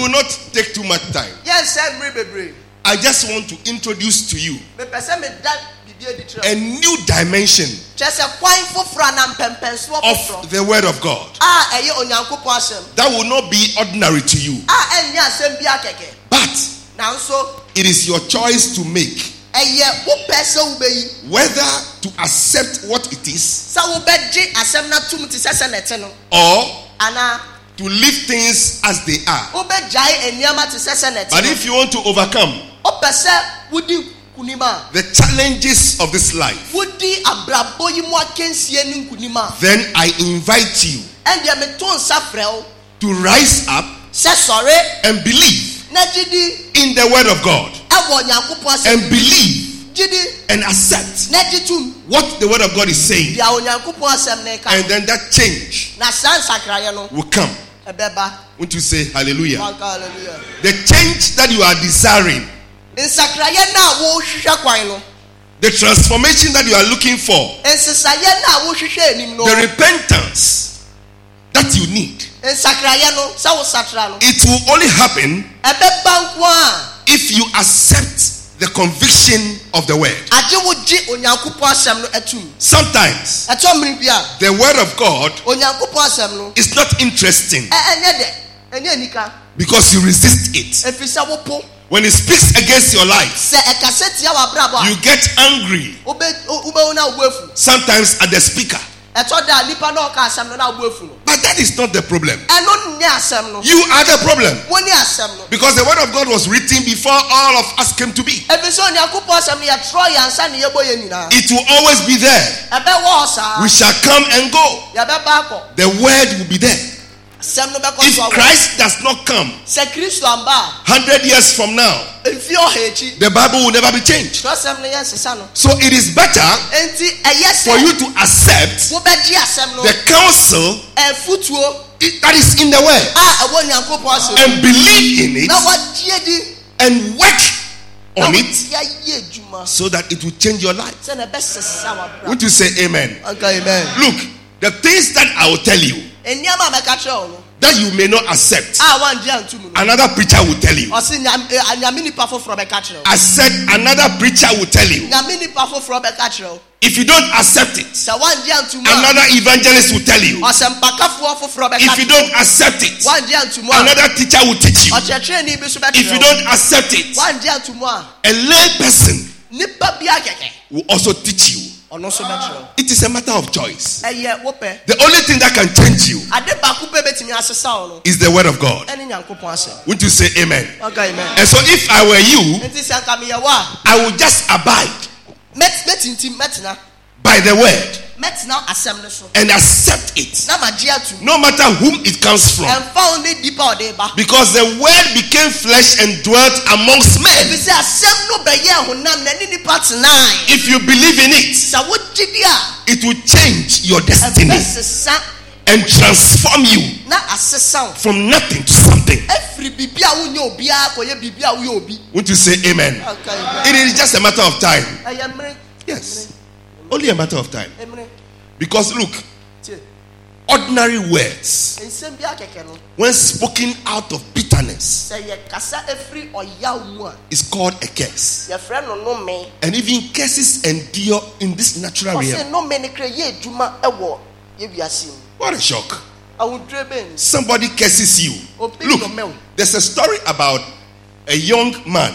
not take too much time. Yes, every. I just want to introduce to you Me pese me that bibi a new dimension Chese kwan foforo na mpempenso of foforo. the word of God Eye onyankopon asem. that will not be ordinary to you. Enya asem bia keke. But Nanso it is your choice to make eye wo pese wo beyi. whether to accept what it is Sa wo beji asem na tum ti sese nete no. or Ana to leave things as they are. wo bejai eniama ti sese nete. But if you want to overcome O pese wudi kunima. the challenges of this life, Wudi abrabo yi mo akensie ni kunima. then I invite you Ende me ton safrel to rise up se sore and believe na jidi in the word of God ewo onyankopon asem. and believe Jidi and accept na jitum what the word of God is saying, bia onyankopon asem ne ka. and then that change Na san sakraye no will come. ebeba. Won't you say hallelujah? Hallelujah. The change that you are desiring, Nsakraye na wo hwehwe kwan no. the transformation that you are looking for, Nsesaye na wo hwehwe enim no. the repentance that you need, Nsakraye no sa wo satra no. it will only happen Ebeba nko a if you accept the conviction of the word. age wo ji onyankopon asem no atum. Sometimes Eto mmiri bia the word of God onyankopon asem no is not interesting enye de enye nika because you resist it. efisa wo po When it speaks against your life, se ekase tia wa brabo you get angry, ube una ubefu. sometimes at the speaker. Eto da nipa na oka asem no na ubefu no. But that is not the problem. Eno nye asem no. You are the problem. Woni asem no. Because the word of God was written before all of us came to be. Efisa onyankopon asem no ye tro yansa ne yebo ye nyina. It will always be there. Ebe wo sa. We shall come and go. Ya beba ko. The word will be there. Asem no be ko If so. Christ does not come Se Kristo amba 100 years from now, efi o hechi. the Bible will never be changed. So asem no ye sesa no. So it is better Enti eye for se you to accept wo beji asem no. the counsel Efutuo that is in the word ewo onyankopon asem. and believe in it Na wa die di and work on it ya ye ejuma. so that it will change your life. Se na be sesa wa bra. Would you say amen? Okay, amen. Look, the things that I will tell you Eniama me ka kire no. that you may not accept, Wan di antum no. another preacher will tell you. O se nyame nipa foforo be ka kire. I said another preacher will tell you. Nyame nipa foforo be ka kire. If you don't accept it, Se wan di antum another evangelist will tell you. o se mpakafo foforo be ka If you don't accept it, wan di antum another teacher will teach you. o chekere ni bi so be If you don't accept it, wan di antum a lay person nipa bia keke will also teach you. ono so be kire. It is a matter of choice. Eye wo pe. The only thing that can change you Ade ba ku pe betimi asesa o no. is the word of God. Eni nyankopon asem. Won't you say amen? Okay, amen. And so if I were you, Enti se anka me ye wa. I would just abide Metintim metina. by the word Metina asem no so. and accept it, Na ma ji atum. no matter whom it comes from. Emfa oni dipa ode ba. Because the word became flesh and dwelt amongst men. Ebi se asem no be ye honam na ni nipa tenai. If you believe in it, Sa wo gidi a it will change your destiny esesa and transform you na asesa o. from nothing to something. Efri bibi a wo nye obi a koye bibi a wo ye obi. Won't you say amen? Okay, amen. It is just a matter of time. Ayamre. Yes. Only a matter of time. Emre. Because look, Tie. ordinary words, Ensem bia keke no. when spoken out of bitterness, Se ye kasa efri oya mu a. is called a curse. Ye frɛ no no me. And even curses endure in this natural O se realm. no me ne kra ye adwuma ewo ye wiase mu. What a shock. Awudre ben. Somebody curses you. Obi Look, no me. there's a story about a young man,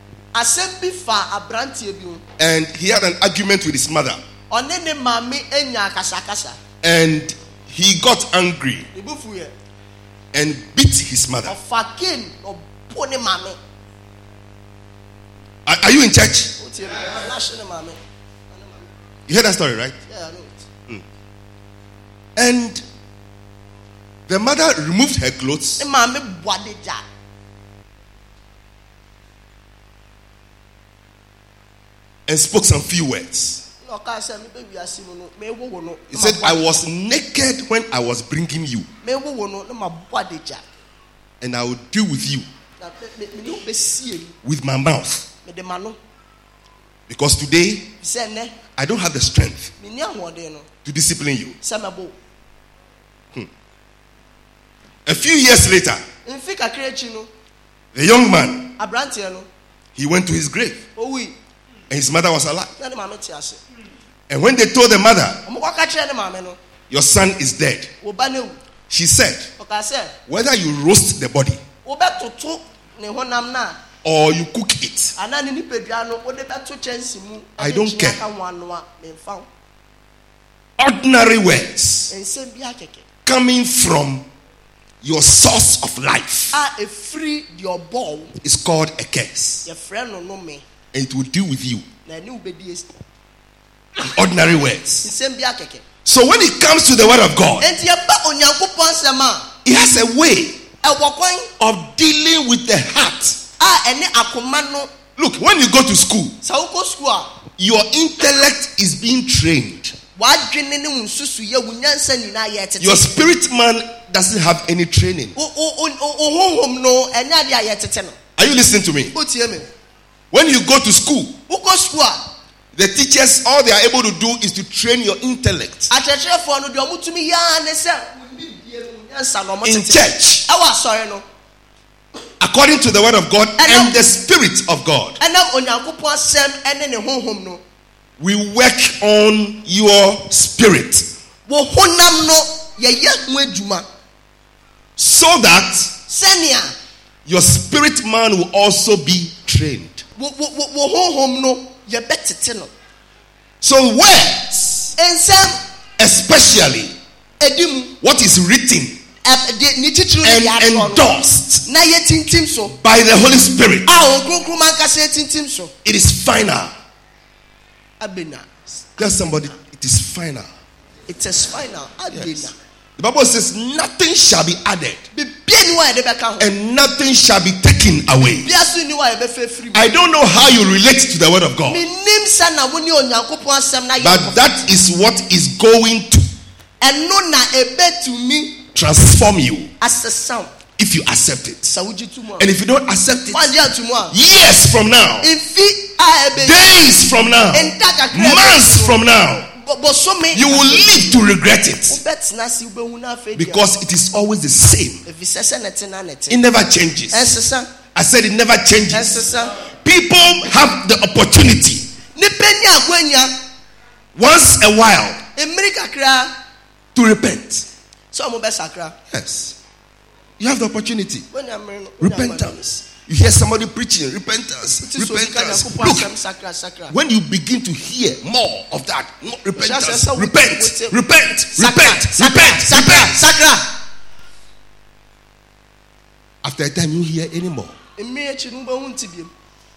Asem bi fa abrantie bi ho. and he had an argument with his mother, One ne maame enya akasakasa. and he got angry Ebufu ye. and beat his mother. Ofa ken obo ne maame. Are you in church? O tie na hye ne maame. You heard that story, right? Yeah, I know it. And the mother removed her clothes Ne maame boade ja. and spoke some few words. No ka se me be wiase mu no, me wo no. He said, I was naked when I was bringing you, Me wo no, ne ma boade ja. and I will deal with you Na me no be sie mu. with my mouth. Me de ma no. Because today, Se ne, I don't have the strength me ni ahode no. to discipline you. Se me bo. A few years later, Mfi kakra chi no, The young man, Abrante no. he went to his grave. Owi. And his mother was alive. Na ne maame te ase. And when they told the mother, Omo kwa ka kire ne maame no. your son is dead, Wo ba na wu. she said, Oka se. whether you roast the body Wo be toto ne honam na. or you cook it, Ana ne nipadua no wo de beto chensi mu. I don't care. Ka wanoa me mfa. ordinary words Ensem bia keke. coming from your source of life A free your ball. is called a curse. Your friend no me. And it will deal with you. Na ni ubedi esti. Ordinary words. Ensem bia keke. So when it comes to the word of God, Enti e ba onyankopon sema. it has a way E wo kwan of dealing with the heart. a ene akoma no. Look, when you go to school, Sa wo ko school a your intellect is being trained. wadwene ne nsusu ye wunyansa nyina ye tete. Your spirit man doesn't have any training. Honhom no enya dia ye tete no. Are you listening to me? O tie me. When you go to school, Wo ko school a the teachers, all they are able to do is to train your intellect. akyerɛkyerɛfoɔ no deɛ ɔmotumi yɛa ne sɛ nyansa na ɔmo In tete. church, Ɛwɔ asɔre no. according to the word of God and the spirit of God, Ɛnam onyankopɔn asɛm ɛne ne honhom no. we work on your spirit Wo honam no yɛyɛ ho adwuma so that sɛnea your spirit man will also be trained. wo honhom no yɛbɛtete no. So words, Nsɛm especially edi mu what is written ne titiri no and yɛ atɔ no. endorsed Na yɛ tintim so. by the Holy Spirit, A ɔnkronkron ankasa yɛ tintim so. it is final. Abena. Tell somebody, it is final. It is final. Abena. Yes. The Bible says nothing shall be added Bibia ni wa yɛde bɛka ho. and nothing shall be taken away. Bia so ni wa yɛbɛfɛ firi mu. I don't know how you relate to the word of God, Minim sɛ na wo ne onyankopɔn asɛm na but yɛ. that is what is going to Ɛno na ebetumi transform you asesa wo. if you accept it. Sa wogye tu mu a. And if you don't accept it, Wagye ato mu a. years from now, Mfi a ebe. days from now, Nta kakra. months from now, Bosome. you will live to regret it Wobɛtena se wobɛhu na afei deɛ. because it is always the same. Efisɛ sɛ ne te na ne te. It never changes. Ɛsesa. I said it never changes. Ɛsesa. People have the opportunity Nipa ni akwanya. once a while Mmiri kakra. to repent. Sɛ ɔmo bɛsakra. Yes. You have the opportunity. Wɔn nyɛ mmiri no. Repentance. You hear somebody preaching, repentance, Ti so bi ka repentance. Nyankopɔn Look, asɛm sakra. when you begin to hear more of that, more repentance, Just as repent, we- repent, Sakra, repent, sakra, repent, sakra, repent. sakra. After a time, you hear anymore. Mmiri akyi no wobɛhu nti biem.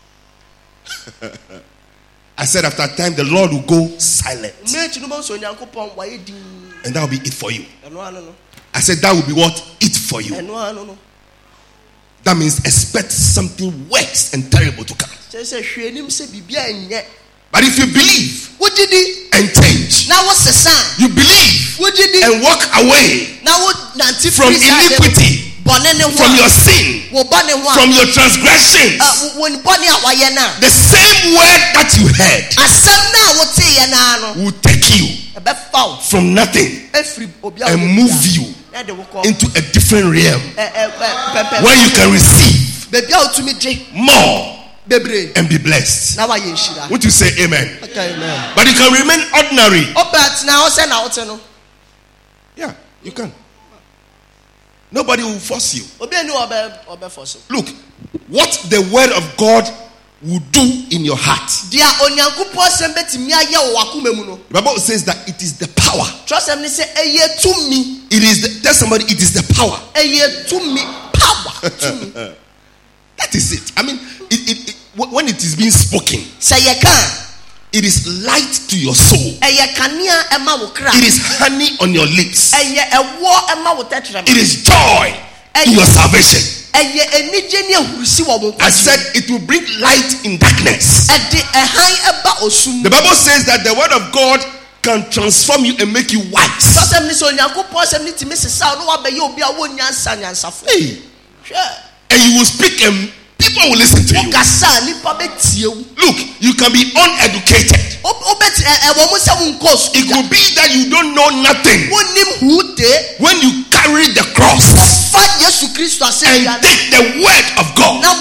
I said, after a time, the Lord will go silent, Mmiri akyi no wobɛhu sɛ Onyankopɔn wayɛ din. and that will be it for you. Ɛno ano no. I said, that will be what? It for you. Ɛno ano no. That means expect something worse and terrible to come. Kyerɛ sɛ hwɛ anim sɛ biribiara nyɛ. But if you believe Wogye di and change, na wosesa. you believe Wogye di and walk away na wo nante from firi saa ade no. iniquity, Bɔne ne ho from a. your sin, Wo bɔne ho a. from your transgressions, Wɔn bɔne a wayɛ na. the same word that you heard Asɛm na a wotee yɛ naa no. will take you Ɛbɛfa wo. from nothing Efiri obi a and wɔyɛ move bia. you Na de wo kɔ. into a different realm Pɛpɛ. where you can receive Baabi a wotumi gye. more Bebree. and be blessed. Na wayɛ nhyira. Would you say amen? Okay, amen. But you can remain ordinary. Ɔbɛt na ɔsɛ na ɔte no. Yeah, you can. Nobody will force you. Obi eni ɔbɛfɔ so. Look, what the word of God will do in your heart. Deɛ Onyankopɔn asɛm bɛtumi ayɛ wɔ w'akoma mu no. The Bible says that it is the power. Trɔsɛm ne sɛ ɛyɛ tumi. It is the, tell somebody it is the power. Ɛyɛ tumi. Power. Tumi. That is it. I mean, when it is being spoken, Sɛ yɛka it is light to your soul. ɛyɛ kanea ɛma wo kra. It is honey on your lips. Ɛyɛ ɛwɔ ɛma wo tɛtrɛma. It is joy in your salvation. Ɛyɛ anigye ne ahurusi wɔ wo I nkwa. said it will bring light in darkness. Ɛde ɛhan ɛba osum. The Bible says that the word of God can transform you and make you wise. Trɔsɛm ne sɛ Onyankopɔn asɛm ne tumi sesa wo na wabɛyɛ obi a wɔn nyansafo. Hey, Hwɛ. and you will speak and people will listen to you. Wokasa nipa bɛtie wo. Look, you can be uneducated. Wobɛti ɛwɔ mu sɛ wonkɔ sukuu. It could be that you don't know nothing. Wonim huude. When you carry the cross Fa Yesu Kristo asɛm and bia no. take the word of God, Na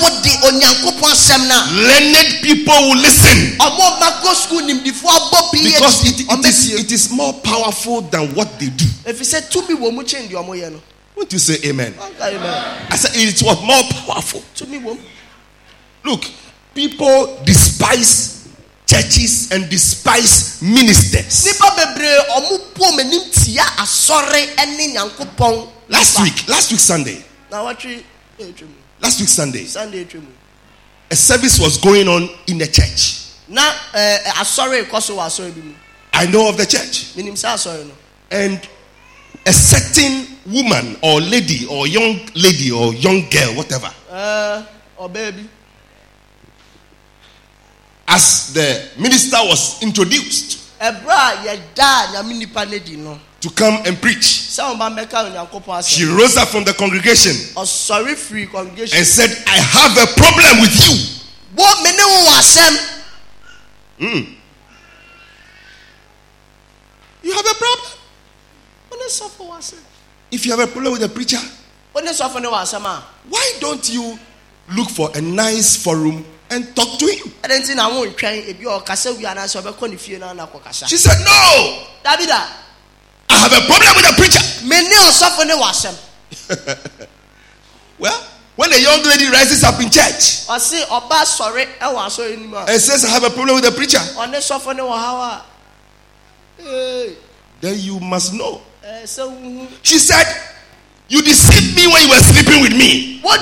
onyankopɔn asɛm na. Learned people will listen. Ɔmo ma go school nimdifo abɔ bi Because it is more powerful than what they do. Efisɛ tumi wɔ mu kyɛn deɛ ɔmo yɛ no. Won't you say amen? Amen. I said it was more powerful. Tumi wɔ mu. Look, people despise churches and despise ministers. Nipa bebree ɔmo po menim tia asɔre ɛne nyankopɔn. Last week Sunday. Na watwe etwem. Last week Sunday. Sunday etwem. A service was going on in the church. Na asɔre kɔso wɔ asɔre bi mu. I know of the church. Menim sɛ asɔre no. And a certain woman or lady or young lady or young girl, whatever. Or baby. As the minister was introduced to come and preach, she rose up from the congregation and said, I have a problem with you. You have a problem? If you have a problem with the preacher, why don't you look for a nice forum and talk to him? She said, no, I have a problem with the preacher. Well, when a young lady rises up in church and says, I have a problem with the preacher, then you must know. She said, you deceived me when you were sleeping with me. Oh,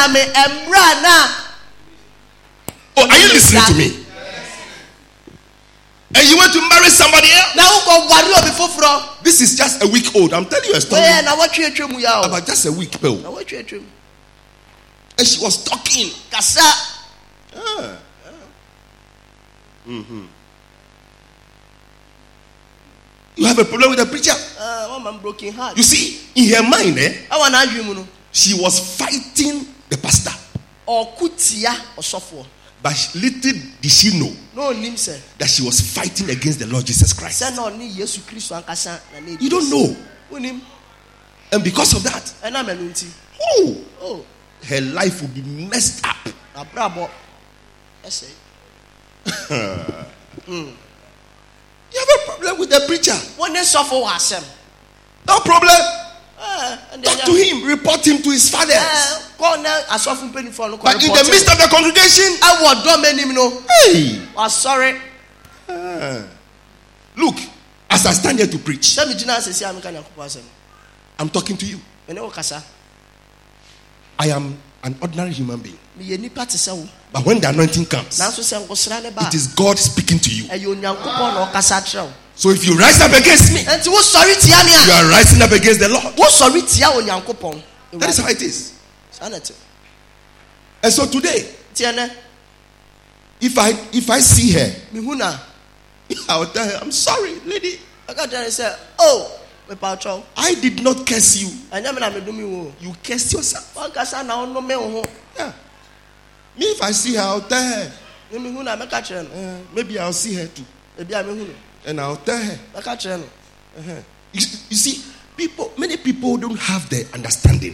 are you listening to me? And you want to marry somebody else? This is just a week old. I'm telling you a story about just a week old. And she was talking. You have a problem with the preacher? You see, in her mind, she was fighting the pastor. But little did she know that she was fighting against the Lord Jesus Christ. You don't know. And because of that, her life will be messed up. You have a problem with the preacher? No problem. Talk to him, report him to his father. But in the midst of the congregation, hey, look, as I stand here to preach, I'm talking to you. I am an ordinary human being. But when the anointing comes, it is God speaking to you. So if you rise up against me, you are rising up against the Lord. That is how it is. And so today, if I see her, I will tell her, I'm sorry, lady. I did not curse you. You cursed yourself. Yeah. Me, if I see her, I'll tell her. Maybe I'll see her too. And I'll tell her. You see, many people don't have the understanding.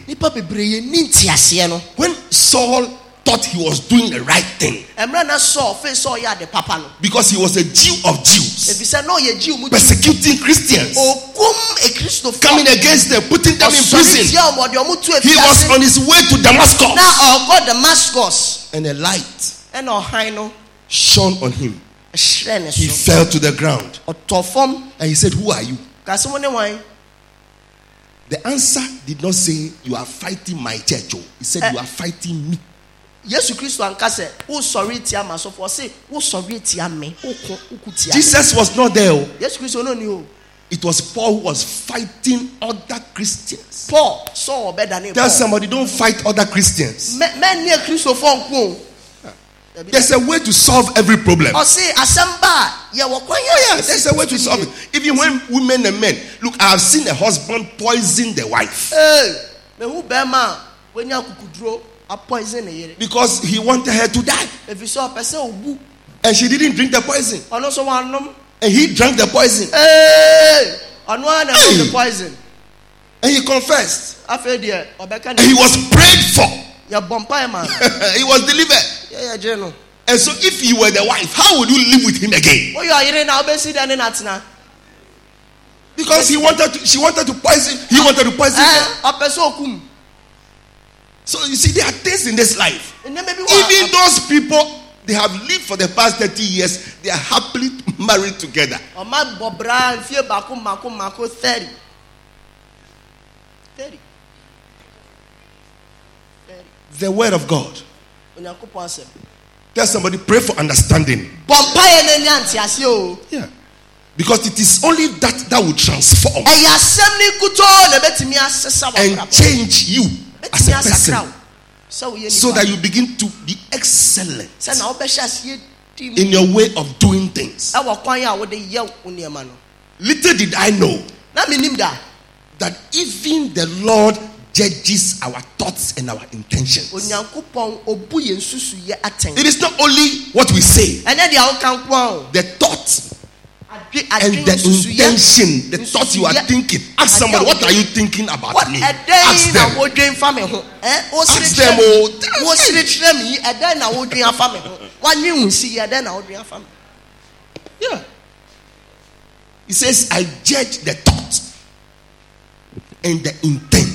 When Saul thought he was doing the right thing, because he was a Jew of Jews, persecuting Christians, coming against them, putting them in prison, he was on his way to Damascus, and a light shone on him. He fell to the ground, and he said, who are you? The answer did not say, you are fighting my church. He said, you are fighting me. Jesus was not there. It was Paul who was fighting other Christians. Tell somebody, don't fight other Christians. There's a way to solve every problem. There's a way to solve it. Even when women and men, look, I have seen a husband poison the wife because he wanted her to die, and she didn't drink the poison, and he drank the poison. And he confessed, and he was prayed for. Ya bompa man. He was delivered. Yeah, Jeno. And so if you were the wife, how would you live with him again? Oh, you are here now, Bessie, then in Atina. Because she wanted to poison. He wanted to poison her. So you see, there are things in this life. Even those people, they have lived for the past 30 years. They are happily married together. 30. The word of God. Tell somebody, pray for understanding. Yeah. Because it is only that will transform and change you as a person, so that you begin to be excellent in your way of doing things. Little did I know that even the Lord judges our thoughts and our intentions. It is not only what we say, the thoughts and the intention, the thoughts you are thinking. Ask somebody, what are you thinking about me? Ask them. Ask them. Yeah. He says, I judge the thoughts and the intent.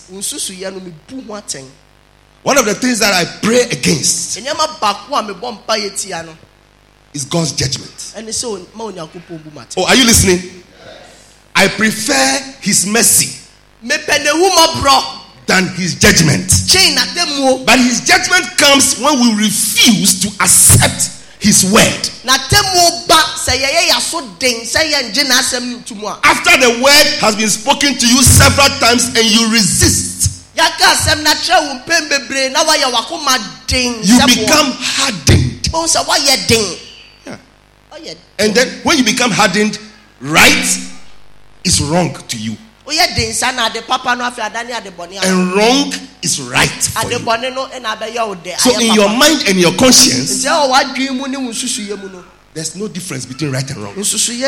One of the things that I pray against is God's judgment. Oh, are you listening? I prefer his mercy than his judgment. But his judgment comes when we refuse to accept his word. After the word has been spoken to you several times and you resist, you become hardened. Yeah. And then when you become hardened, right is wrong to you. And wrong is right for you. So in your mind and your conscience, there's no difference between right and wrong.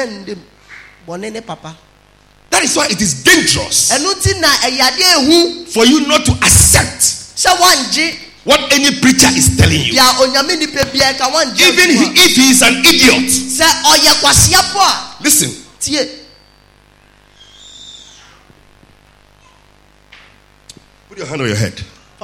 That is why it is dangerous for you not to accept what any preacher is telling you. Even if he is an idiot. Listen. Put your hand on your head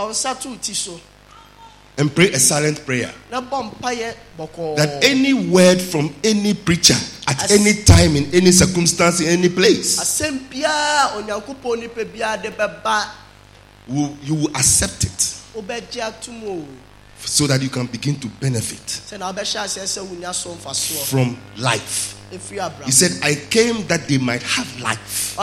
and pray a silent prayer. That any word from any preacher at any time, in any circumstance, in any place, you will accept it, so that you can begin to benefit from life. He said, I came that they might have life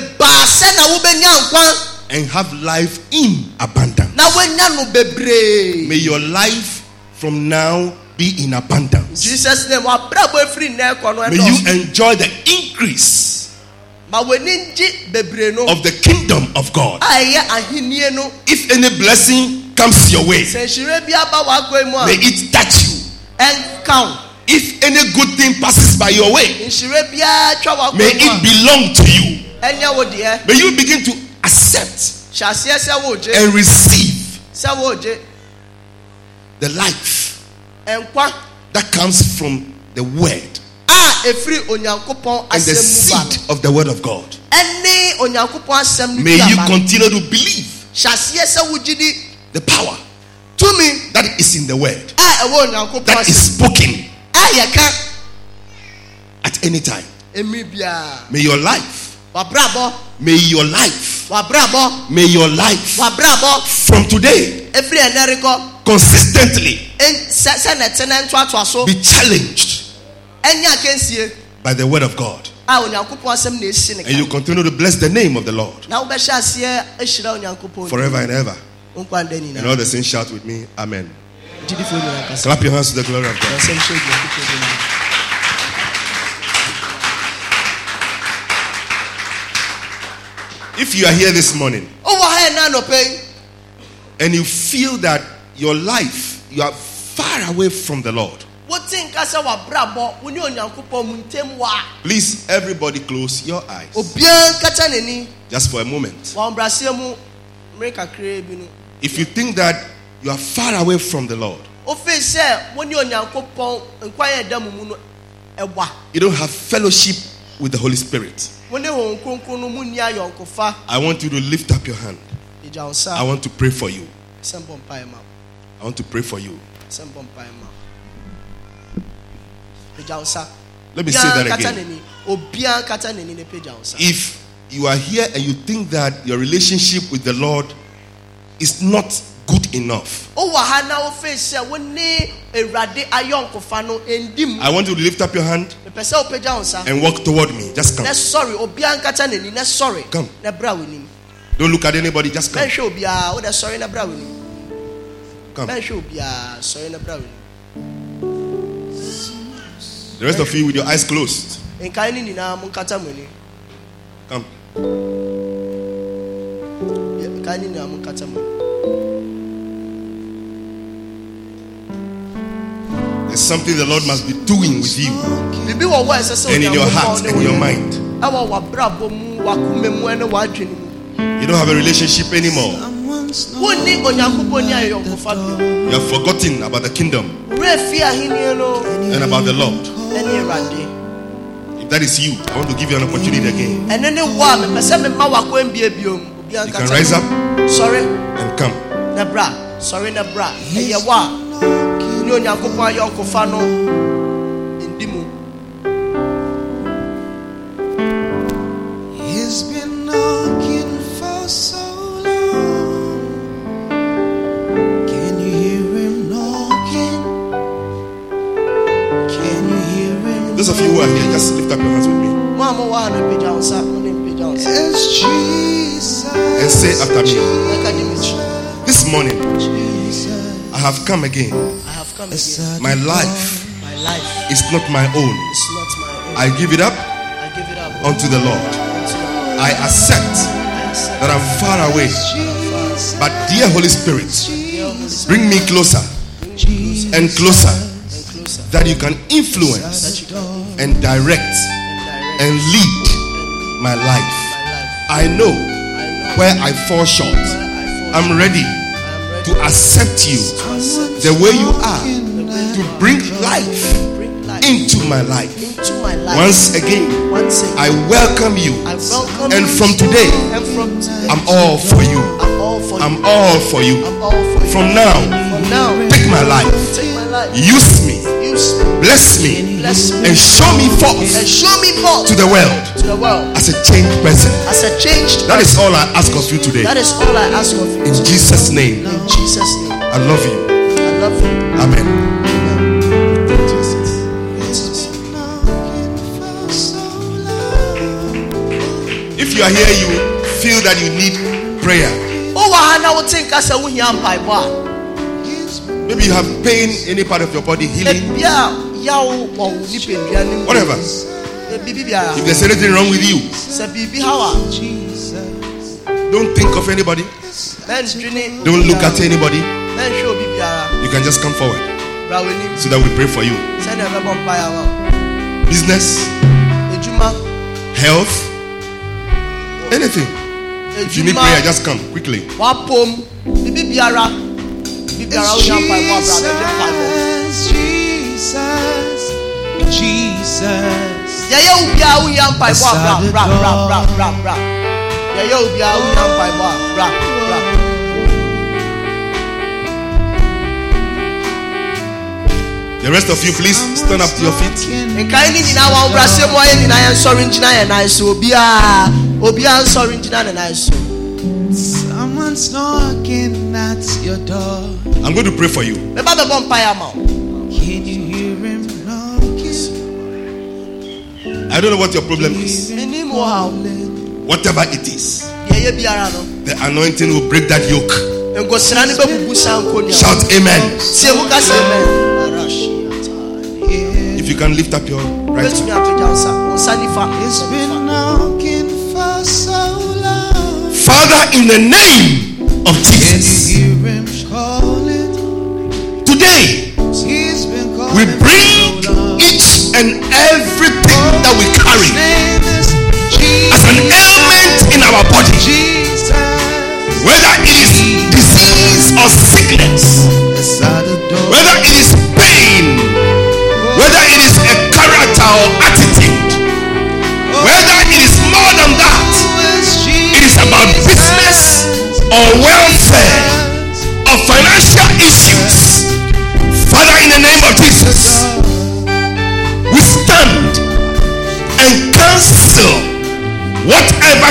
and have life in abundance. May your life from now be in abundance. May you enjoy the increase of the kingdom of God. If any blessing comes your way, may it touch you. If any good thing passes by your way, may it belong to you. May you begin to accept and receive the life that comes from the word and the seed of the word of God. May you continue to believe the power that is in the word, that is spoken at any time. May your life from today consistently be challenged by the word of God. And you continue to bless the name of the Lord forever and ever. And all the saints shout with me, Amen. Clap your hands to the glory of God. If you are here this morning and you feel that your life, you are far away from the Lord, please, everybody, close your eyes just for a moment. If you think that You are far away from the Lord. You don't have fellowship with the Holy Spirit. I want you to lift up your hand. I want to pray for you. I want to pray for you. Let me say that again. If you are here and you think that your relationship with the Lord is not good enough, I want you to lift up your hand and walk toward me. Just come. Come. Don't look at anybody. Just come. Come. The rest of you with your eyes closed. Come. There's something the Lord must be doing with you and in your heart and your mind. You don't have a relationship anymore. You have forgotten about the kingdom and about the Lord. If that is you, I want to give you an opportunity again. You can rise up and come. He's been knocking for so long. Can you hear him knocking? Can you hear him? Those of you who are here, just lift up your hands with me It's Jesus. and say after me. This morning, I have come again. My life is not my own. I give it up unto the Lord. I accept that I'm far away. But dear Holy Spirit, bring me closer and closer, that you can influence and direct and lead my life. I know where I fall short. I'm ready to accept you the way you are, to bring life into my life. Once again, I welcome you, and from today, I'm all for you. I'm all for you. From now, take my life, use me, bless me, and show me forth to the world as a changed person. That is all I ask of you today. In Jesus' name, I love you. Amen. If you are here, you feel that you need prayer. Maybe you have pain in any part of your body, healing, whatever. If there's anything wrong with you, don't think of anybody. Don't look at anybody. You can just come forward so that we pray for you. Business, health, anything. If you need prayer, just come quickly. The rest of you, please stand up to your feet. Someone's knocking at your door. I'm going to pray for you. Can you hear him knocking? I don't know what your problem is. Whatever it is, the anointing will break that yoke. Shout amen. If you can lift up your right hand. It's been knocking for so long. Father, in the name of Jesus, today we bring each and everything that we carry as an ailment in our body, whether it is disease or sickness.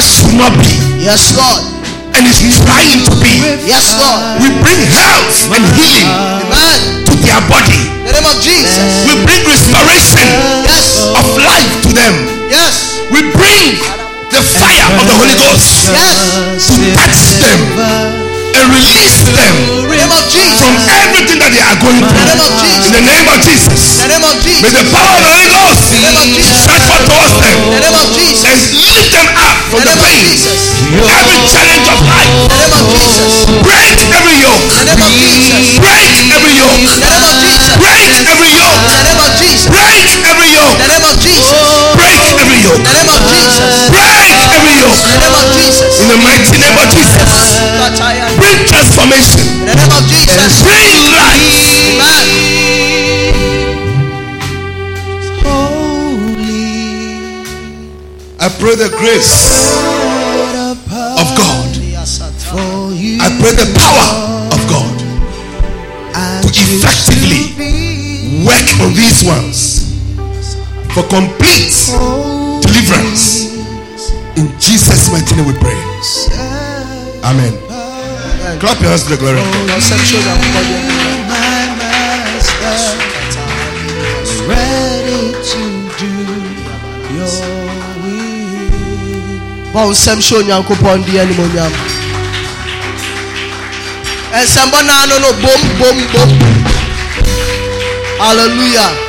should not be. Yes, Lord. And is trying to be. Yes, Lord. We bring health and healing Amen. to their body. In the name of Jesus. We bring restoration Yes. of life to them. Yes. We bring the fire of the Holy Ghost Yes. to touch them and release them In the name of Jesus. from everything that they are going In the through. name of Jesus. In the name of Jesus. In the name of May Jesus. the power of the Holy Ghost In the name of Jesus. stretch forth towards them In the name of and Jesus. lift them up from In the the name of pain. Jesus. Every challenge of life. In the name of Jesus. Break every yoke. In the name of Jesus. Break every yoke. In the name of Jesus. Break every yoke. In the name of Jesus. Break every yoke. In the name of Jesus. Break every yoke. In the name of Jesus. Break every yoke. In the name of Jesus. In the mighty name of Jesus. Bring transformation. In the name of Jesus. Bring life. Amen. I pray the grace of God. I pray the power of God to effectively work on these ones for complete deliverance. In Jesus' mighty name we pray. Amen. Clap your hands to the glory of God. Ready to do your will. Wow, Sam show Nyankopon di animonyam. And somebody no boom boom boom. Hallelujah.